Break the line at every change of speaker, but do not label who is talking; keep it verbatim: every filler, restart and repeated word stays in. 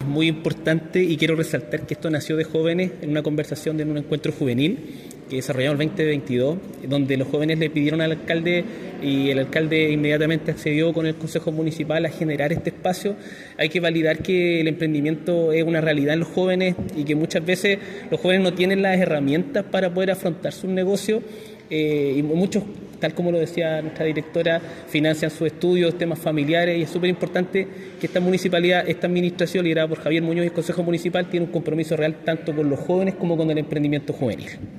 muy importante y quiero resaltar que esto nació de jóvenes en una conversación de un encuentro juvenil que desarrollamos el veinte veintidós, donde los jóvenes le pidieron al alcalde y el alcalde inmediatamente accedió con el Consejo Municipal a generar este espacio. Hay que validar que el emprendimiento es una realidad en los jóvenes y que muchas veces los jóvenes no tienen las herramientas para poder afrontar sus negocios eh, y muchos, tal como lo decía nuestra directora, financian sus estudios, temas familiares, y es súper importante que esta municipalidad, esta administración liderada por Javier Muñoz y el Consejo Municipal tiene un compromiso real tanto con los jóvenes como con el emprendimiento juvenil.